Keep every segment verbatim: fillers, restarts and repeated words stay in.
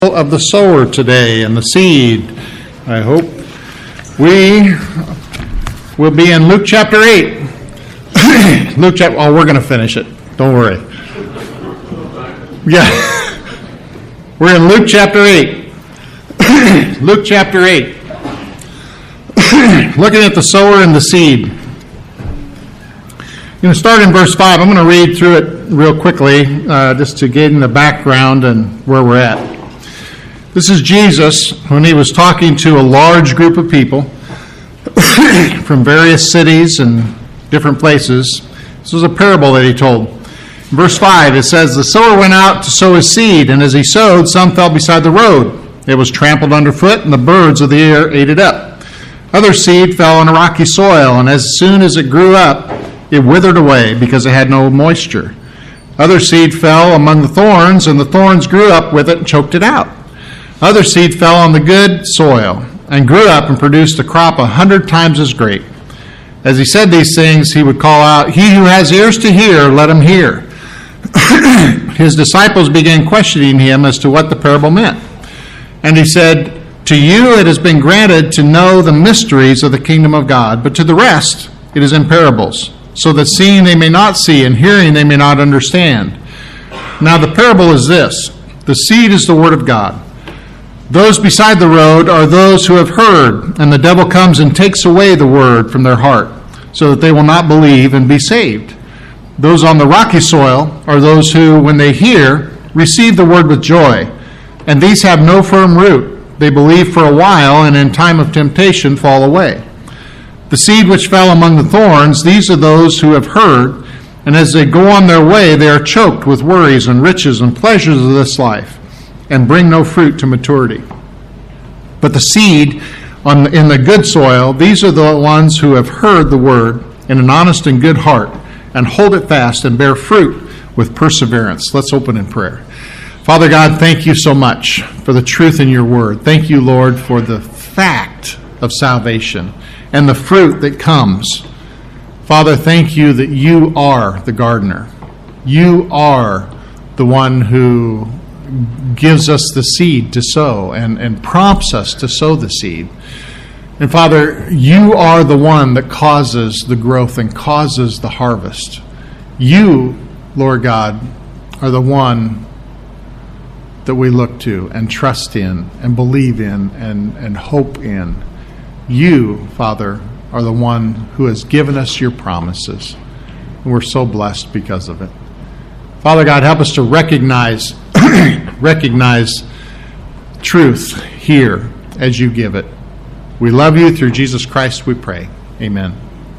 Of the sower today and the seed. I hope we will be in Luke chapter eight. Luke chapter. Oh, we're going to finish it. Don't worry. Yeah, we're in Luke chapter eight. Luke chapter eight. Looking at the sower and the seed. I'm going to start in verse five. I'm going to read through it real quickly, uh, just to get in the background and where we're at. This is Jesus when he was talking to a large group of people from various cities and different places. This was a parable that he told. In verse five, it says, "The sower went out to sow his seed, and as he sowed, some fell beside the road. It was trampled underfoot, and the birds of the air ate it up. Other seed fell on a rocky soil, and as soon as it grew up, it withered away because it had no moisture. Other seed fell among the thorns, and the thorns grew up with it and choked it out. Other seed fell on the good soil and grew up and produced a crop a hundred times as great. As he said these things, he would call out, 'He who has ears to hear, let him hear.' His disciples began questioning him as to what the parable meant. And he said, 'To you it has been granted to know the mysteries of the kingdom of God, but to the rest it is in parables, so that seeing they may not see and hearing they may not understand. Now the parable is this: the seed is the word of God. Those beside the road are those who have heard, and the devil comes and takes away the word from their heart, so that they will not believe and be saved. Those on the rocky soil are those who, when they hear, receive the word with joy, and these have no firm root. They believe for a while, and in time of temptation fall away. The seed which fell among the thorns, these are those who have heard, and as they go on their way, they are choked with worries and riches and pleasures of this life, and bring no fruit to maturity. But the seed on, in the good soil, these are the ones who have heard the word in an honest and good heart, and hold it fast and bear fruit with perseverance." Let's open in prayer. Father God, thank you so much for the truth in your word. Thank you, Lord, for the fact of salvation and the fruit that comes. Father, thank you that you are the gardener. You are the one who gives us the seed to sow and, and prompts us to sow the seed. And Father, you are the one that causes the growth and causes the harvest. You, Lord God, are the one that we look to and trust in and believe in and, and hope in. You, Father, are the one who has given us your promises. And we're so blessed because of it. Father God, help us to recognize recognize truth here as you give it. We love you. Through Jesus Christ we pray. Amen.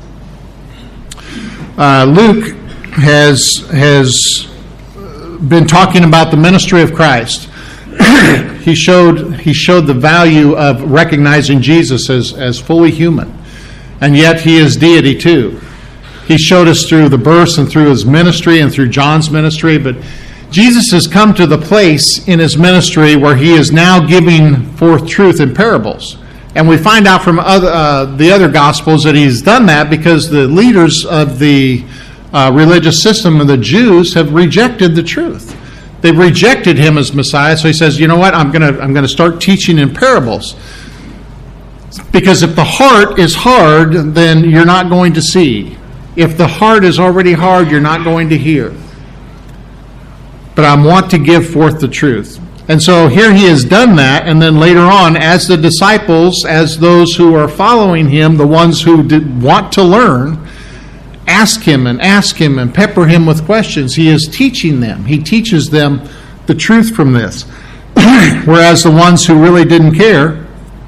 Uh, Luke has has been talking about the ministry of Christ. he showed he showed the value of recognizing Jesus as, as fully human, and yet he is deity too. He showed us through the births and through his ministry and through John's ministry, but Jesus has come to the place in his ministry where he is now giving forth truth in parables. And we find out from other, uh, the other Gospels that he's done that because the leaders of the uh, religious system of the Jews have rejected the truth. They've rejected him as Messiah, so he says, you know what, I'm going to I'm going to start teaching in parables. Because if the heart is hard, then you're not going to see. If the heart is already hard, you're not going to hear. But I want to give forth the truth. And so here he has done that, and then later on, as the disciples, as those who are following him, the ones who did want to learn, ask him and ask him and pepper him with questions. He is teaching them. He teaches them the truth from this. Whereas the ones who really didn't care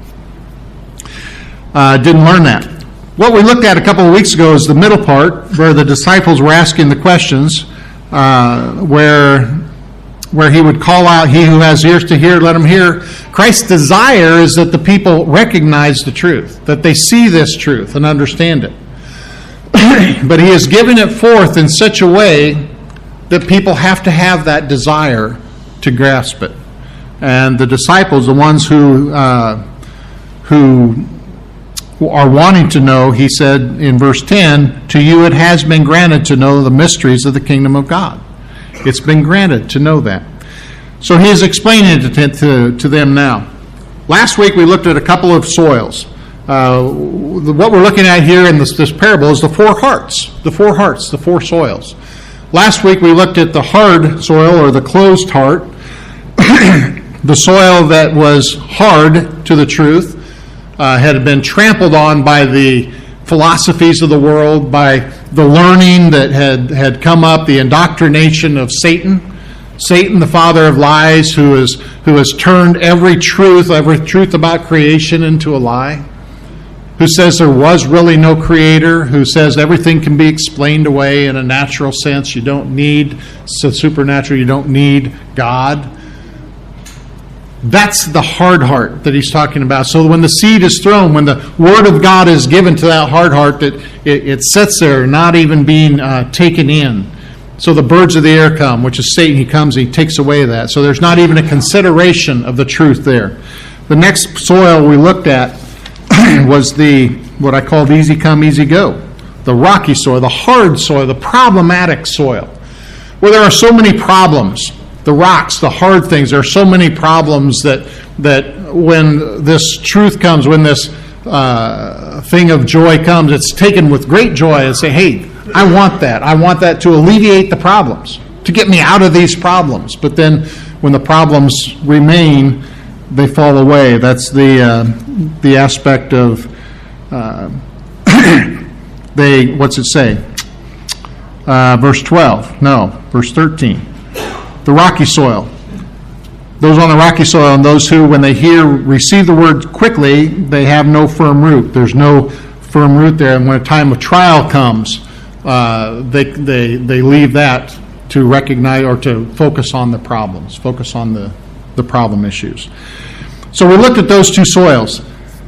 uh, didn't learn that. What we looked at a couple of weeks ago is the middle part, where the disciples were asking the questions, uh, where, where he would call out, "He who has ears to hear, let him hear." Christ's desire is that the people recognize the truth, that they see this truth and understand it. But he is giving it forth in such a way that people have to have that desire to grasp it. And the disciples, the ones who uh, who are wanting to know, he said in verse ten, "To you it has been granted to know the mysteries of the kingdom of God." It's been granted to know that. So he is explaining it to, to, to them now. Last week we looked at a couple of soils. Uh, what we're looking at here in this, this parable is the four hearts, the four hearts, the four soils. Last week we looked at the hard soil, or the closed heart, the soil that was hard to the truth, uh, had been trampled on by the philosophies of the world, by the learning that had, had come up, the indoctrination of Satan. Satan, the father of lies, who is who has turned every truth, every truth about creation into a lie, who says there was really no creator, who says everything can be explained away in a natural sense. You don't need so supernatural, you don't need God. That's the hard heart that he's talking about. So when the seed is thrown, when the word of God is given to that hard heart, that it, it sits there, not even being uh, taken in. So the birds of the air come, which is Satan. He comes, he takes away that. So there's not even a consideration of the truth there. The next soil we looked at was the, what I call the easy come, easy go. The rocky soil, the hard soil, the problematic soil. Where there are so many problems. The rocks, the hard things, there are so many problems that that when this truth comes, when this uh, thing of joy comes, it's taken with great joy and say, hey, I want that. I want that to alleviate the problems, to get me out of these problems. But then when the problems remain, they fall away. That's the uh, the aspect of, uh, they, what's it say? Uh, verse twelve. No, verse thirteen. The rocky soil. Those on the rocky soil, and those who, when they hear, receive the word quickly, they have no firm root. There's no firm root there. And when a time of trial comes, uh, they they they leave that to recognize or to focus on the problems, focus on the, the problem issues. So we looked at those two soils.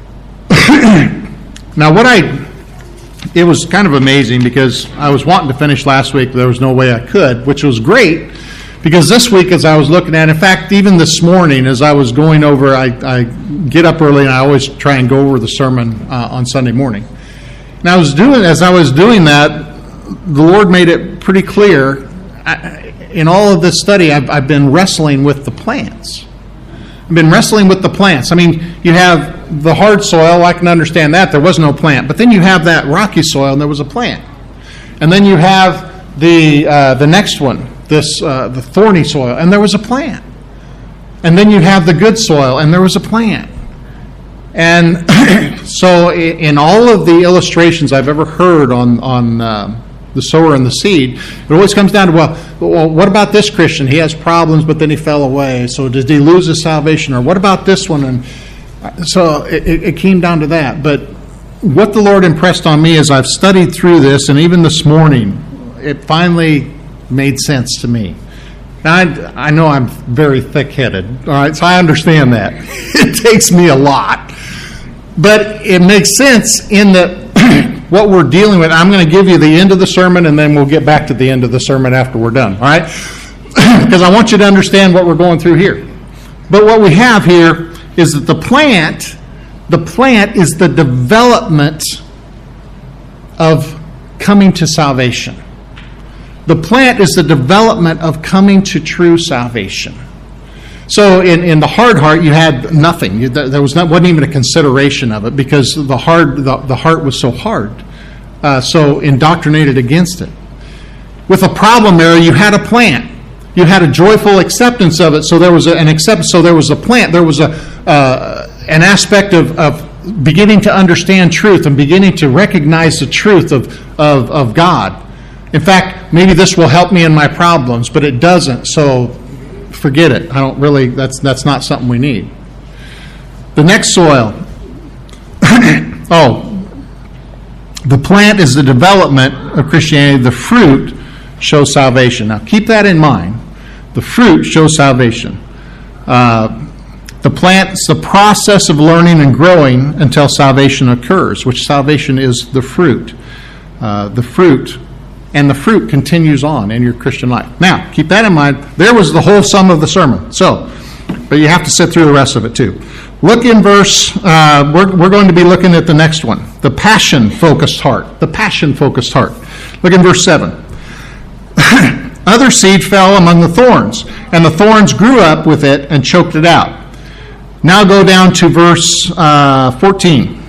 Now what I, it was kind of amazing because I was wanting to finish last week, but there was no way I could, which was great. Because this week, as I was looking at, in fact, even this morning, as I was going over, I, I get up early and I always try and go over the sermon uh, on Sunday morning. And I was doing, as I was doing that, the Lord made it pretty clear. I, in all of this study, I've, I've been wrestling with the plants. I've been wrestling with the plants. I mean, you have the hard soil. I can understand that. There was no plant. But then you have that rocky soil, and there was a plant. And then you have the uh, the next one. This uh, the thorny soil, and there was a plant. And then you have the good soil, and there was a plant. And so in all of the illustrations I've ever heard on, on uh, the sower and the seed, it always comes down to, well, well, what about this Christian? He has problems, but then he fell away. So did he lose his salvation? Or what about this one? And so it, it came down to that. But what the Lord impressed on me as I've studied through this, and even this morning, it finally made sense to me. I, I know I'm very thick-headed, all right, so I understand that. It takes me a lot. But it makes sense in that what we're dealing with. I'm going to give you the end of the sermon, and then we'll get back to the end of the sermon after we're done, all right? Because I want you to understand what we're going through here. But what we have here is that the plant, the plant is the development of coming to salvation. The plant is the development of coming to true salvation. So in, in the hard heart, you had nothing. You, there was not, wasn't even a consideration of it because the hard the, the heart was so hard, uh, so indoctrinated against it. With a problem area, you had a plant. You had a joyful acceptance of it. So there was a, an acceptance. So there was a plant. There was a uh, an aspect of, of beginning to understand truth and beginning to recognize the truth of of, of God. In fact, maybe this will help me in my problems, but it doesn't, so forget it. I don't really, that's that's not something we need. The next soil. oh, the plant is the development of Christianity. The fruit shows salvation. Now, keep that in mind. The fruit shows salvation. Uh, the plant is the process of learning and growing until salvation occurs, which salvation is the fruit. Uh, the fruit And the fruit continues on in your Christian life. Now, keep that in mind. There was the whole sum of the sermon. So, but you have to sit through the rest of it too. Look in verse, uh, we're, we're going to be looking at the next one. The passion-focused heart. The passion-focused heart. Look in verse seven. Other seed fell among the thorns, and the thorns grew up with it and choked it out. Now go down to verse uh, fourteen.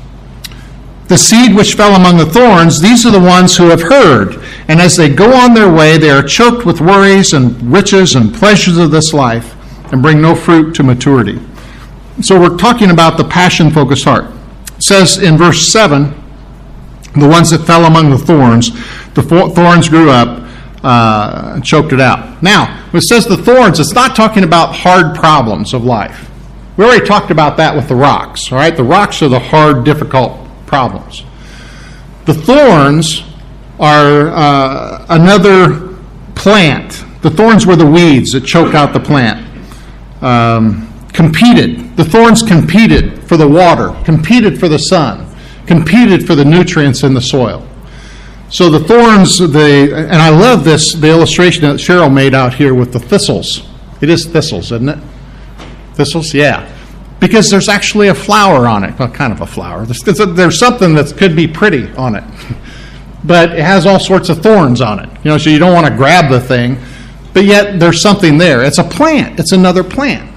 The seed which fell among the thorns, these are the ones who have heard, and as they go on their way, they are choked with worries and riches and pleasures of this life, and bring no fruit to maturity. So we're talking about the passion-focused heart. It says in verse seven, the ones that fell among the thorns, the thorns grew up uh, and choked it out. Now, when it says the thorns, it's not talking about hard problems of life. We already talked about that with the rocks, all right? The rocks are the hard, difficult problems. The thorns are uh, another plant. The thorns were the weeds that choke out the plant. Um, competed. The thorns competed for the water, competed for the sun, competed for the nutrients in the soil. So the thorns, they, and I love this, the illustration that Cheryl made out here with the thistles. It is thistles, isn't it? Thistles, yeah. Because there's actually a flower on it. Well, kind of a flower. There's, there's something that could be pretty on it. But it has all sorts of thorns on it. You know, so you don't want to grab the thing. But yet there's something there. It's a plant. It's another plant.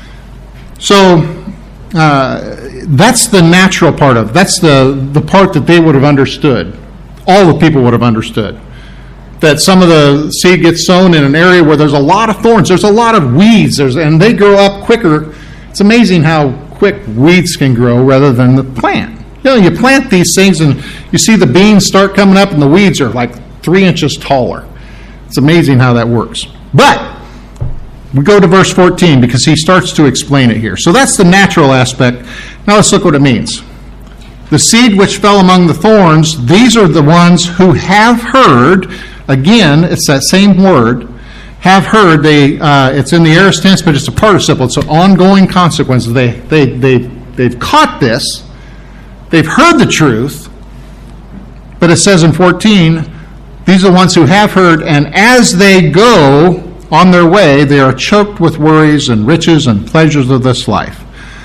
So uh, that's the natural part of it. That's the, the part that they would have understood. All the people would have understood. That some of the seed gets sown in an area where there's a lot of thorns. There's a lot of weeds. There's, and they grow up quicker. It's amazing how quick weeds can grow rather than the plant. You know, you plant these things and you see the beans start coming up and the weeds are like three inches taller. It's amazing how that works. But we go to verse fourteen because he starts to explain it here. So that's the natural aspect. Now let's look what it means. The seed which fell among the thorns, these are the ones who have heard. Again, it's that same word. Have heard. They. Uh, it's in the aorist tense, but it's a participle. It's an ongoing consequence. They. They. They. They've caught this. They've heard the truth. But it says in fourteen, these are the ones who have heard, and as they go on their way, they are choked with worries and riches and pleasures of this life.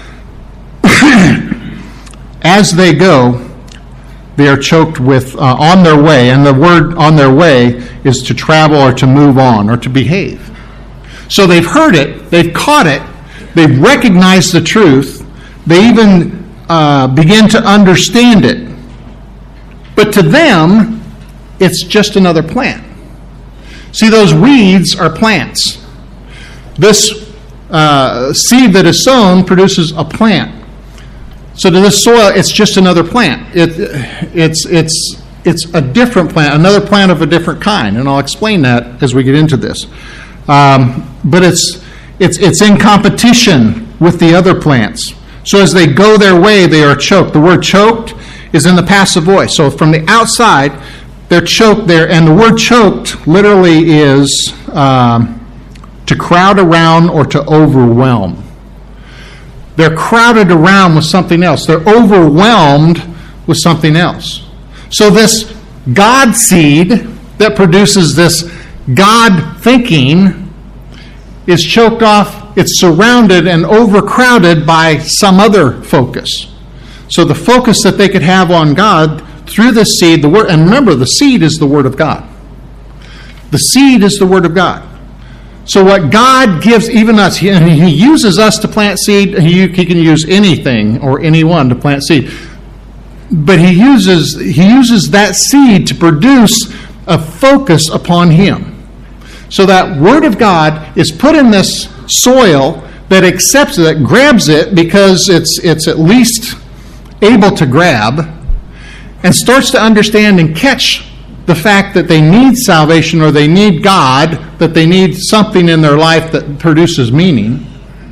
As they go, they are choked with, uh, on their way, and the word on their way is to travel or to move on or to behave. So they've heard it, they've caught it, they've recognized the truth, they even uh, begin to understand it. But to them, it's just another plant. See, those weeds are plants. This uh, seed that is sown produces a plant. So to this soil, it's just another plant. It, it's, it's, it's a different plant, another plant of a different kind, and I'll explain that as we get into this. Um, but it's, it's, it's in competition with the other plants. So as they go their way, they are choked. The word choked is in the passive voice. So from the outside, they're choked there, and the word choked literally is um, to crowd around or to overwhelm. They're crowded around with something else. They're overwhelmed with something else. So this God seed that produces this God thinking is choked off. It's surrounded and overcrowded by some other focus. So the focus that they could have on God through this seed, the word, and remember, the seed is the Word of God. The seed is the Word of God. So what God gives even us, he, he uses us to plant seed. He, he can use anything or anyone to plant seed. But he uses he uses that seed to produce a focus upon him. So that Word of God is put in this soil that accepts it, that grabs it because it's it's at least able to grab, and starts to understand and catch the fact that they need salvation or they need God, that they need something in their life that produces meaning.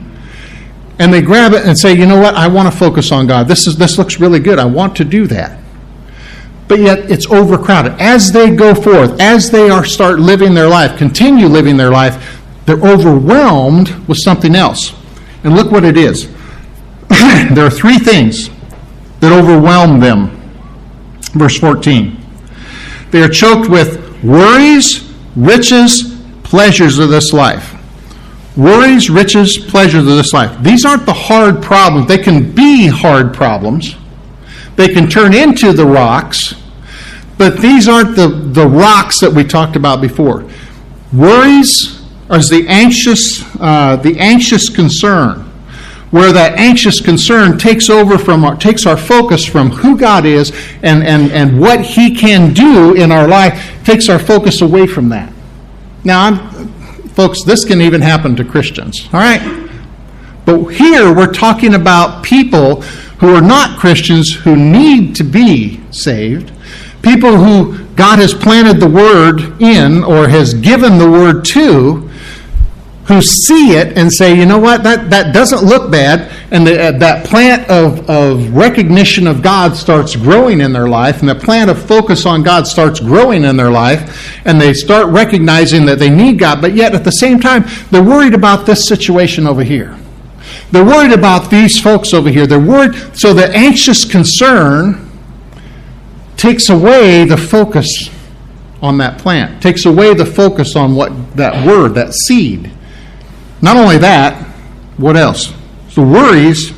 And they grab it and say, you know what, I want to focus on God. This is this looks really good. I want to do that. But yet it's overcrowded. As they go forth, as they are start living their life, continue living their life, they're overwhelmed with something else. And look what it is. There are three things that overwhelm them. Verse fourteen. They are choked with worries, riches, pleasures of this life. Worries, riches, pleasures of this life. These aren't the hard problems. They can be hard problems. They can turn into the rocks. But these aren't the, the rocks that we talked about before. Worries is the anxious, uh, the anxious concern, where that anxious concern takes over from our, takes our focus from who God is and, and, and what He can do in our life, takes our focus away from that. Now, I'm, folks, this can even happen to Christians, all right? But here we're talking about people who are not Christians who need to be saved, people who God has planted the Word in or has given the Word to, who see it and say, you know what, that, that doesn't look bad, and the, uh, that plant of, of recognition of God starts growing in their life, and the plant of focus on God starts growing in their life, and they start recognizing that they need God, but yet at the same time, they're worried about this situation over here. They're worried about these folks over here. They're worried, so the anxious concern takes away the focus on that plant, takes away the focus on what that word, that seed. Not only that, what else? The worries,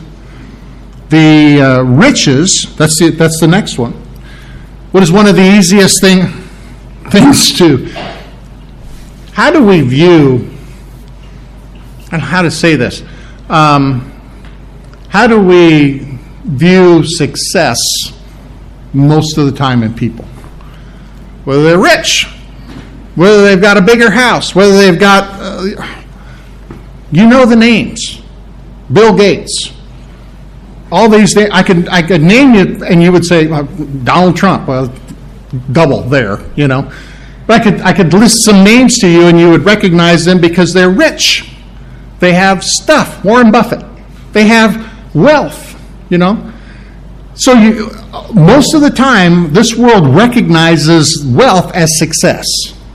the uh, riches, that's the, that's the next one. What is one of the easiest thing, things to, how do we view, I don't know how to say this, um, how do we view success most of the time in people? Whether they're rich, whether they've got a bigger house, whether they've got... Uh, You know the names. Bill Gates. All these names. I could I could name you, and you would say uh, Donald Trump. Well, double there, you know. But I could I could list some names to you, and you would recognize them because they're rich. They have stuff. Warren Buffett. They have wealth, you know. So you, most of the time, this world recognizes wealth as success.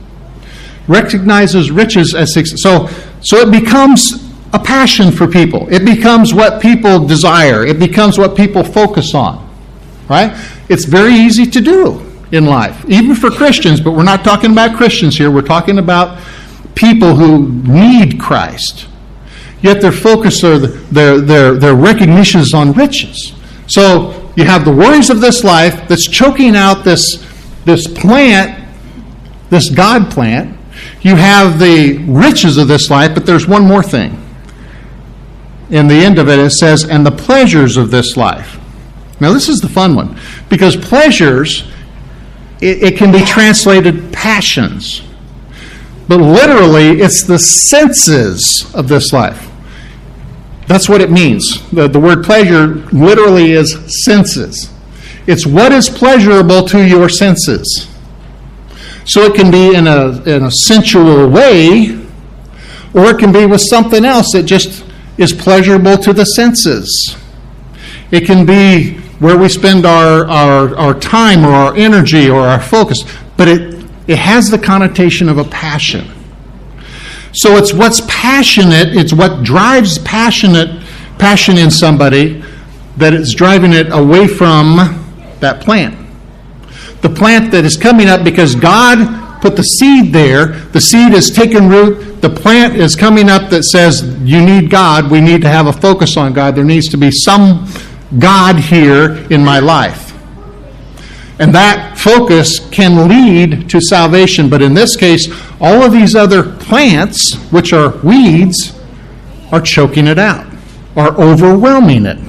Recognizes riches as success. So. So it becomes a passion for people. It becomes what people desire. It becomes what people focus on, right? It's very easy to do in life, even for Christians, but we're not talking about Christians here. We're talking about people who need Christ. Yet their focus or their, their, their recognition is on riches. So you have the worries of this life that's choking out this, this plant, this God plant. You have the riches of this life, but there's one more thing. In the end of it, it says, and the pleasures of this life. Now, this is the fun one, because pleasures, it, it can be translated passions. But literally, it's the senses of this life. That's what it means. The, the word pleasure literally is senses. It's what is pleasurable to your senses. So it can be in a, in a sensual way, or it can be with something else that just is pleasurable to the senses. It can be where we spend our, our, our time or our energy or our focus, but it, it has the connotation of a passion. So it's what's passionate, it's what drives passionate passion in somebody that it's driving it away from that plant. The plant that is coming up because God put the seed there. The seed is taken root. The plant is coming up that says, you need God. We need to have a focus on God. There needs to be some God here in my life. And that focus can lead to salvation. But in this case, all of these other plants, which are weeds, are choking it out, are overwhelming it.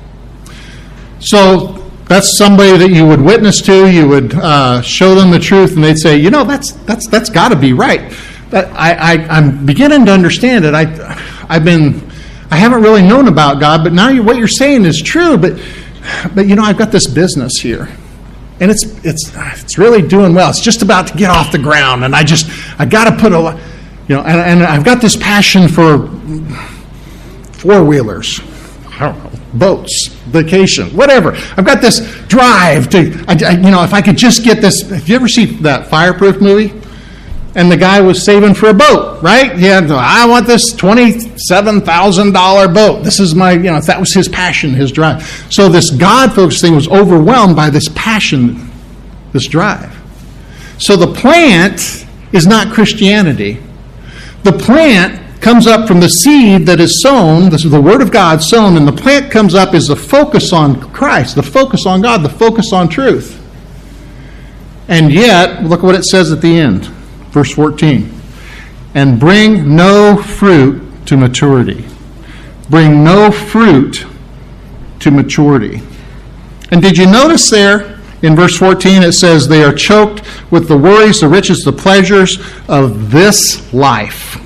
So that's somebody that you would witness to. You would uh, show them the truth, and they'd say, "You know, that's that's that's got to be right." That I, I I'm beginning to understand it. I I've been I haven't really known about God, but now you, what you're saying is true. But but you know, I've got this business here, and it's it's it's really doing well. It's just about to get off the ground, and I just I got to put a you know, and, and I've got this passion for four wheelers. I don't know. Boats, vacation, whatever. I've got this drive to, I, I, you know, if I could just get this. Have you ever seen that Fireproof movie? And the guy was saving for a boat, right? He had, I want this twenty-seven thousand dollars boat. This is my, you know, that was his passion, his drive. So this God-focused thing was overwhelmed by this passion, this drive. So the plant is not Christianity. The plant comes up from the seed that is sown, this is the Word of God sown, and the plant comes up is the focus on Christ, the focus on God, the focus on truth. And yet, look what it says at the end, verse fourteen. and bring no fruit to maturity. Bring no fruit to maturity. And did you notice there in verse fourteen it says they are choked with the worries, the riches, the pleasures of this life.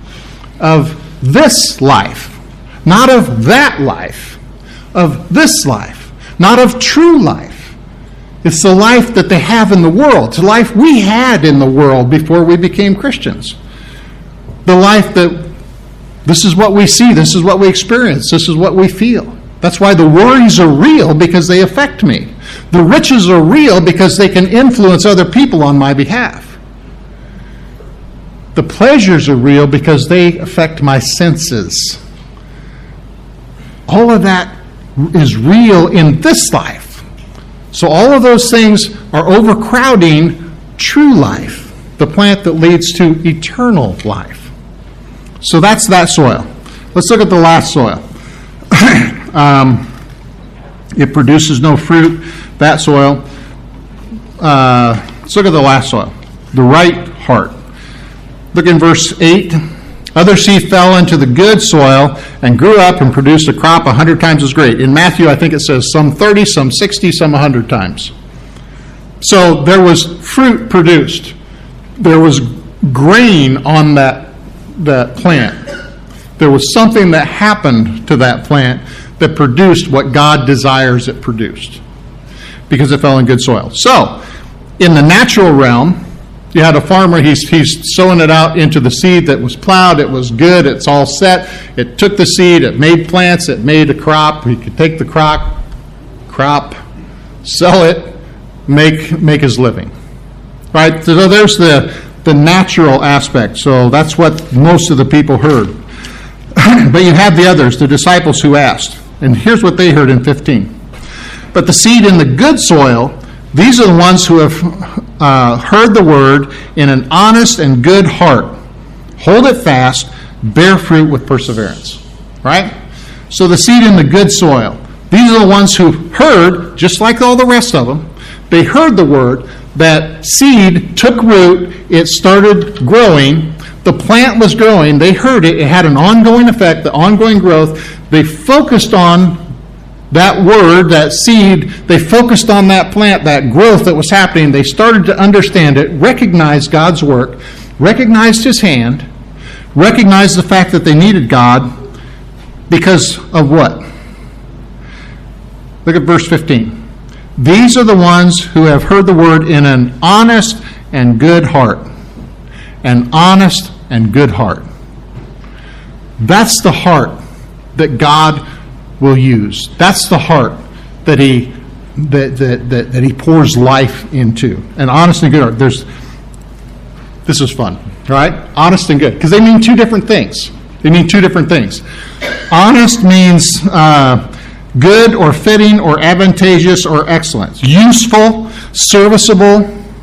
Of this life. Not of that life. Of this life. Not of true life. It's the life that they have in the world. It's the life we had in the world before we became Christians. The life that this is what we see, this is what we experience, this is what we feel. That's why the worries are real, because they affect me. The riches are real because they can influence other people on my behalf. The pleasures are real because they affect my senses. All of that is real in this life. So all of those things are overcrowding true life, the plant that leads to eternal life. So that's that soil. Let's look at the last soil. um, it produces no fruit, that soil. Uh, let's look at the last soil, the right heart. Look in verse eight. Other seed fell into the good soil and grew up and produced a crop a hundred times as great. In Matthew, I think it says some thirty, some sixty, some a hundred times. So there was fruit produced. There was grain on that, that plant. There was something that happened to that plant that produced what God desires it produced, because it fell in good soil. So, in the natural realm, you had a farmer, he's, he's sowing it out into the seed that was plowed, it was good, it's all set. It took the seed, it made plants, it made a crop. He could take the crop, crop, sell it, make make his living. Right? So there's the, the natural aspect. So that's what most of the people heard. But you have the others, the disciples who asked. And here's what they heard in fifteen. But the seed in the good soil, these are the ones who have uh, heard the word in an honest and good heart. Hold it fast, bear fruit with perseverance. Right? So the seed in the good soil, these are the ones who heard, just like all the rest of them, they heard the word, that seed took root, it started growing, the plant was growing, they heard it, it had an ongoing effect, the ongoing growth. They focused on that word, that seed, they focused on that plant, that growth that was happening. They started to understand it, recognized God's work, recognized his hand, recognized the fact that they needed God because of what? Look at verse fifteen. These are the ones who have heard the word in an honest and good heart. An honest and good heart. That's the heart that God will use. That's the heart that he that that that, that he pours life into. An honest and good heart. There's this is fun, right? Honest and good, because they mean two different things. They mean two different things. Honest means uh, good or fitting or advantageous or excellent. Useful, serviceable,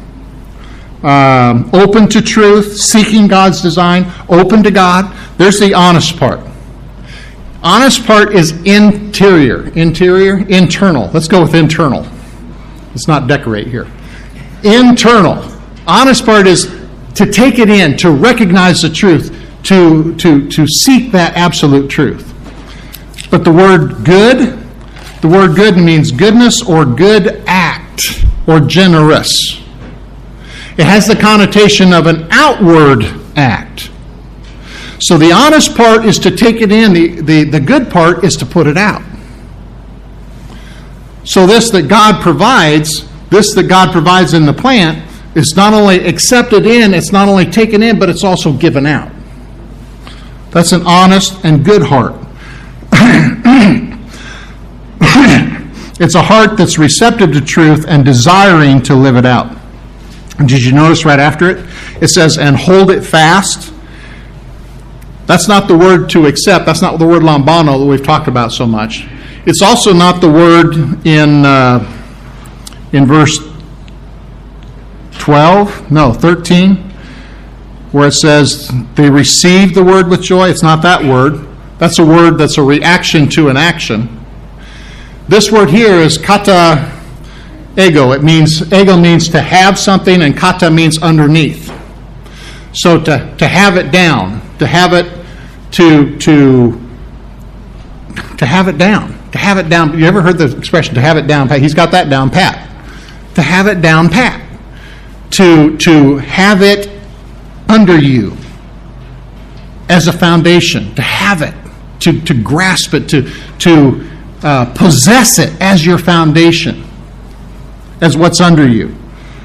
um, open to truth, seeking God's design, open to God. There's the honest part. Honest part is interior. Interior, internal. Let's go with internal. Let's not decorate here. Internal. Honest part is to take it in, to recognize the truth, to, to, to seek that absolute truth. But the word good, the word good means goodness or good act or generous. It has the connotation of an outward act. So the honest part is to take it in. The, the, the good part is to put it out. So this that God provides, this that God provides in the plant, is not only accepted in, it's not only taken in, but it's also given out. That's an honest and good heart. It's a heart that's receptive to truth and desiring to live it out. And did you notice right after it? It says, and hold it fast. That's not the word to accept. That's not the word lambano that we've talked about so much. It's also not the word in uh, in verse twelve, no, thirteen, where it says they received the word with joy. It's not that word. That's a word that's a reaction to an action. This word here is kata ego. It means, ego means to have something, and kata means underneath. So to, to have it down, to have it to to to have it down, to have it down. You ever heard the expression to have it down pat? He's got that down pat. To have it down pat. To to have it under you as a foundation, to have it, to, to grasp it, to to uh, possess it as your foundation, as what's under you.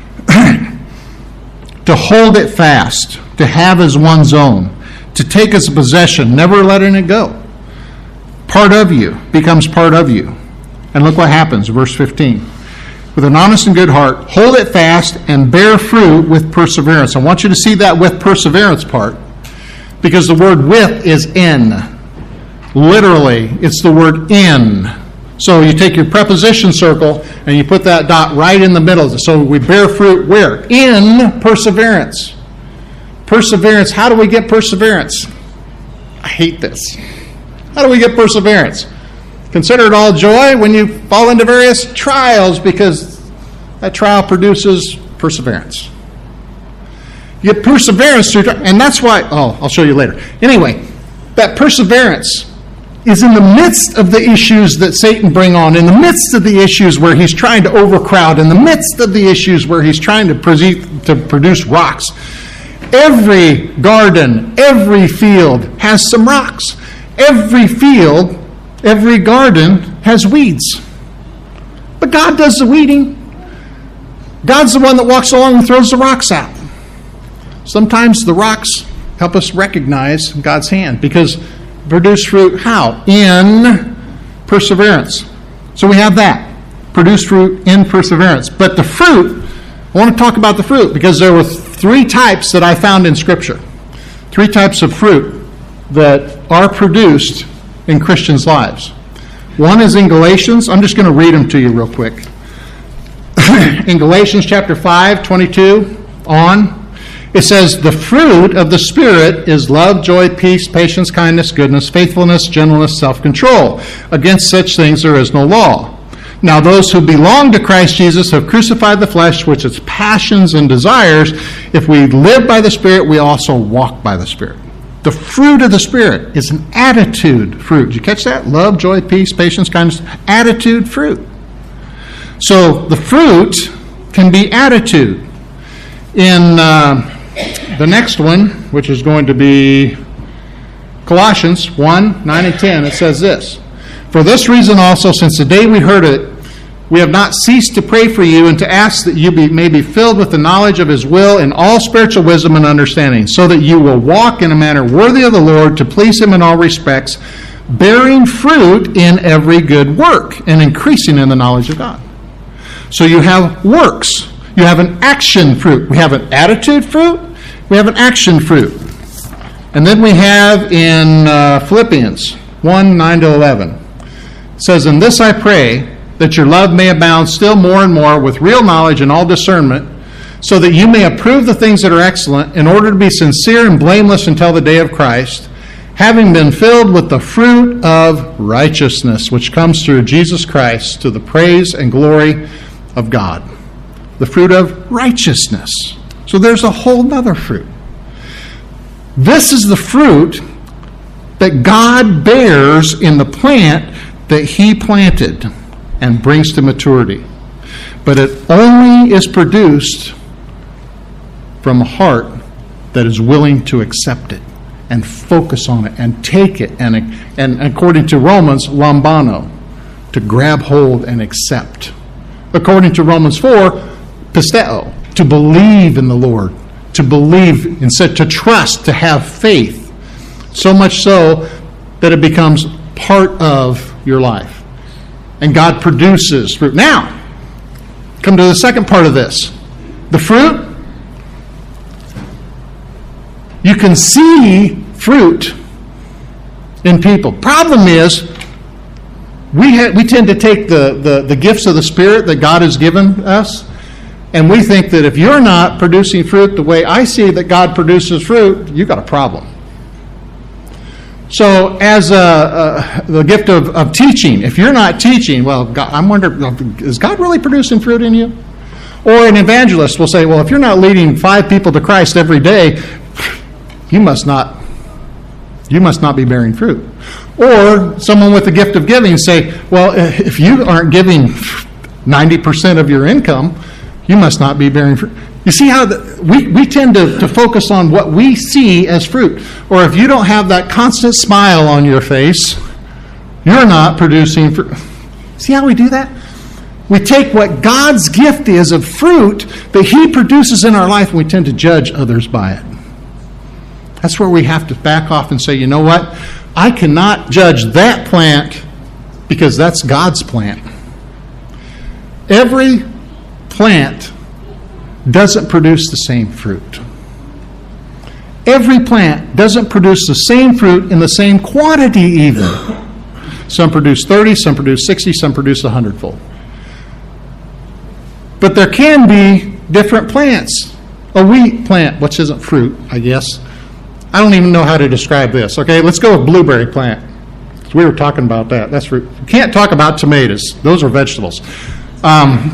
To hold it fast, to have as one's own, to take as a possession, never letting it go. Part of you becomes part of you. And look what happens, verse fifteen. With an honest and good heart, hold it fast and bear fruit with perseverance. I want you to see that with perseverance part, because the word with is in. Literally, it's the word in. So you take your preposition circle and you put that dot right in the middle. So we bear fruit where? In perseverance. Perseverance. How do we get perseverance? I hate this. How do we get perseverance? Consider it all joy when you fall into various trials, because that trial produces perseverance. You get perseverance through, and that's why, oh, I'll show you later. Anyway, that perseverance is in the midst of the issues that Satan bring on, in the midst of the issues where he's trying to overcrowd, in the midst of the issues where he's trying to, pre- to produce rocks. Every garden, every field has some rocks. Every field, every garden has weeds. But God does the weeding. God's the one that walks along and throws the rocks out. Sometimes the rocks help us recognize God's hand, because produce fruit how? In perseverance. So we have that. Produce fruit in perseverance. But the fruit, I want to talk about the fruit, because there were three types that I found in Scripture. Three types of fruit that are produced in Christians' lives. One is in Galatians. I'm just going to read them to you real quick. In Galatians chapter five, twenty-two on, it says, the fruit of the Spirit is love, joy, peace, patience, kindness, goodness, faithfulness, gentleness, self-control. Against such things there is no law. Now those who belong to Christ Jesus have crucified the flesh with its passions and desires. If we live by the Spirit, we also walk by the Spirit. The fruit of the Spirit is an attitude fruit. Did you catch that? Love, joy, peace, patience, kindness. Attitude fruit. So the fruit can be attitude. In uh, the next one, which is going to be Colossians one, nine and ten, it says this. For this reason also, since the day we heard it, we have not ceased to pray for you and to ask that you be, may be filled with the knowledge of His will in all spiritual wisdom and understanding, so that you will walk in a manner worthy of the Lord, to please Him in all respects, bearing fruit in every good work and increasing in the knowledge of God. So you have works. You have an action fruit. We have an attitude fruit. We have an action fruit. And then we have in uh, Philippians one, nine to eleven. It says, in this I pray, that your love may abound still more and more with real knowledge and all discernment, so that you may approve the things that are excellent, in order to be sincere and blameless until the day of Christ, having been filled with the fruit of righteousness, which comes through Jesus Christ, to the praise and glory of God. The fruit of righteousness. So there's a whole other fruit. This is the fruit that God bears in the plant that He planted and brings to maturity. But it only is produced from a heart that is willing to accept it and focus on it and take it, and, and according to Romans, lambano, to grab hold and accept. According to Romans four, pisteo, to believe in the Lord, to believe, instead to trust, to have faith, so much so that it becomes part of your life. And God produces fruit. Now, come to the second part of this. The fruit, you can see fruit in people. Problem is, we ha- we tend to take the, the, the gifts of the Spirit that God has given us, and we think that if you're not producing fruit the way I see that God produces fruit, you've got a problem. So as a, a, the gift of, of teaching, if you're not teaching, well, God, I'm wondering, is God really producing fruit in you? Or an evangelist will say, well, if you're not leading five people to Christ every day, you must not, you must not be bearing fruit. Or someone with the gift of giving say, well, if you aren't giving ninety percent of your income, you must not be bearing fruit. You see how the, we, we tend to, to focus on what we see as fruit. Or if you don't have that constant smile on your face, you're not producing fruit. See how we do that? We take what God's gift is of fruit that He produces in our life, and we tend to judge others by it. That's where we have to back off and say, you know what? I cannot judge that plant because that's God's plant. Every plant doesn't produce the same fruit. Every plant doesn't produce the same fruit in the same quantity even. Some produce thirty, some produce sixty, some produce a hundredfold. But there can be different plants. A wheat plant, which isn't fruit, I guess. I don't even know how to describe this. Okay, let's go with blueberry plant. We were talking about that. That's fruit. We can't talk about tomatoes. Those are vegetables. Um,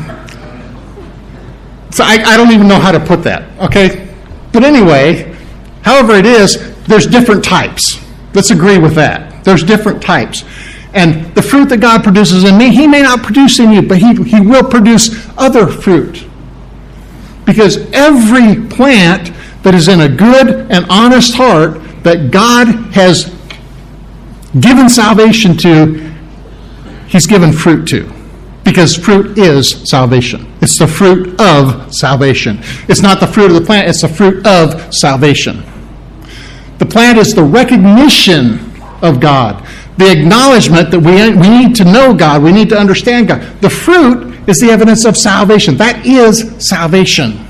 so I, I don't even know how to put that. Okay, but anyway, however it is, there's different types. Let's agree with that. There's different types. And the fruit that God produces in me, He may not produce in you, but He, he will produce other fruit. Because every plant that is in a good and honest heart that God has given salvation to, He's given fruit to. Because fruit is salvation. It's the fruit of salvation. It's not the fruit of the plant, it's the fruit of salvation. The plant is the recognition of God. The acknowledgement that we, we need to know God. We need to understand God. The fruit is the evidence of salvation. That is salvation.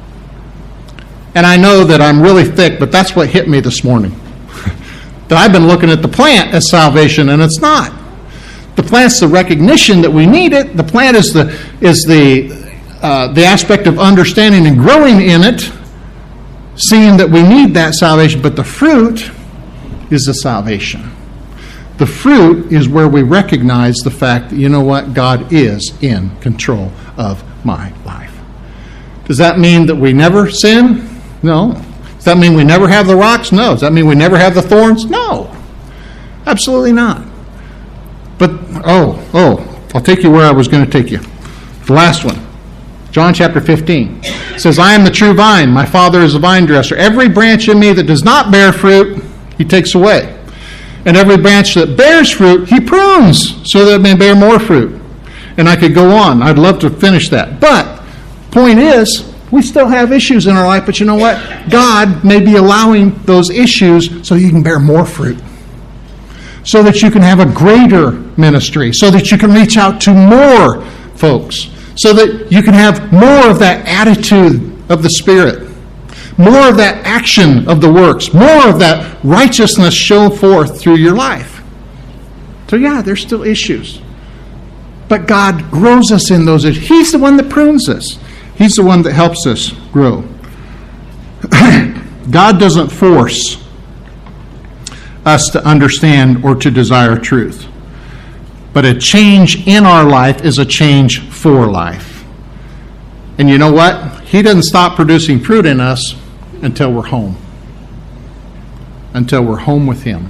And I know that I'm really thick, but that's what hit me this morning. That I've been looking at the plant as salvation, and it's not. The plant's the recognition that we need it. The plant is the is the uh, the aspect of understanding and growing in it, seeing that we need that salvation. But the fruit is the salvation. The fruit is where we recognize the fact that, you know what, God is in control of my life. Does that mean that we never sin? No. Does that mean we never have the rocks? No. Does that mean we never have the thorns? No. Absolutely not. But, oh, oh, I'll take you where I was going to take you. The last one. John chapter fifteen. It says, I am the true vine. My Father is the vine dresser. Every branch in me that does not bear fruit, He takes away. And every branch that bears fruit, He prunes so that it may bear more fruit. And I could go on. I'd love to finish that. But, point is, we still have issues in our life, but you know what? God may be allowing those issues so you can bear more fruit. So that you can have a greater ministry. So that you can reach out to more folks. So that you can have more of that attitude of the Spirit. More of that action of the works. More of that righteousness shown forth through your life. So yeah, there's still issues. But God grows us in those issues. He's the one that prunes us. He's the one that helps us grow. God doesn't force us to understand or to desire truth. But a change in our life is a change for life. And you know what? He doesn't stop producing fruit in us until we're home. Until we're home with Him.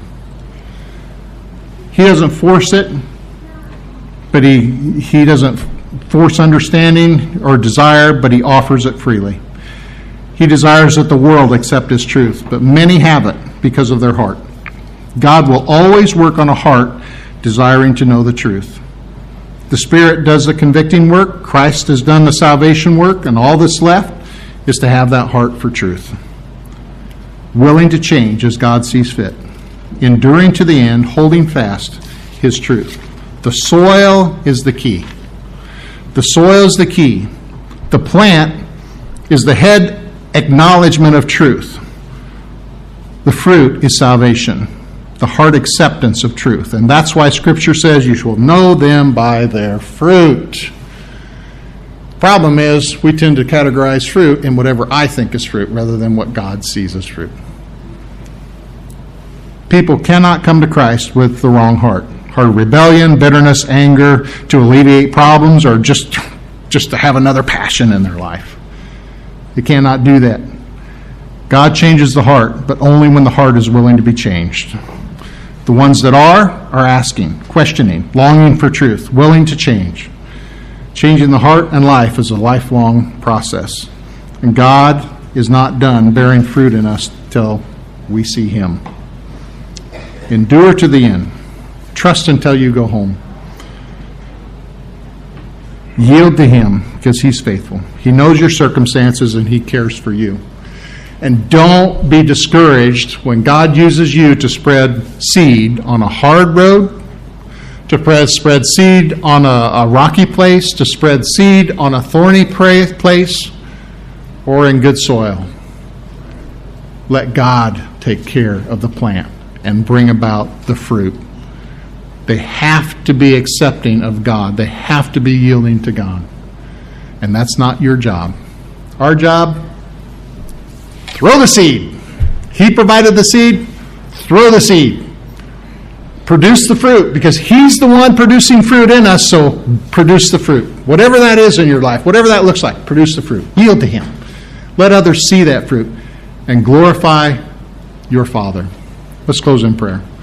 He doesn't force it, but he, he doesn't force understanding or desire, but He offers it freely. He desires that the world accept His truth, but many haven't because of their heart. God will always work on a heart desiring to know the truth. The Spirit does the convicting work. Christ has done the salvation work, and all that's left is to have that heart for truth. Willing to change as God sees fit. Enduring to the end, holding fast His truth. The soil is the key. The soil is the key. The plant is the head acknowledgement of truth. The fruit is salvation. The heart acceptance of truth. And that's why Scripture says you shall know them by their fruit. Problem is, we tend to categorize fruit in whatever I think is fruit rather than what God sees as fruit. People cannot come to Christ with the wrong heart. Heart of rebellion, bitterness, anger, to alleviate problems, or just, just to have another passion in their life. They cannot do that. God changes the heart, but only when the heart is willing to be changed. The ones that are, are asking, questioning, longing for truth, willing to change. Changing the heart and life is a lifelong process. And God is not done bearing fruit in us till we see Him. Endure to the end. Trust until you go home. Yield to Him because He's faithful. He knows your circumstances and He cares for you. And don't be discouraged when God uses you to spread seed on a hard road, to spread seed on a, a rocky place, to spread seed on a thorny place, or in good soil. Let God take care of the plant and bring about the fruit. They have to be accepting of God. They have to be yielding to God. And that's not your job. Our job, throw the seed. He provided the seed, throw the seed. Produce the fruit, because He's the one producing fruit in us, so produce the fruit. Whatever that is in your life, whatever that looks like, produce the fruit. Yield to Him. Let others see that fruit and glorify your Father. Let's close in prayer.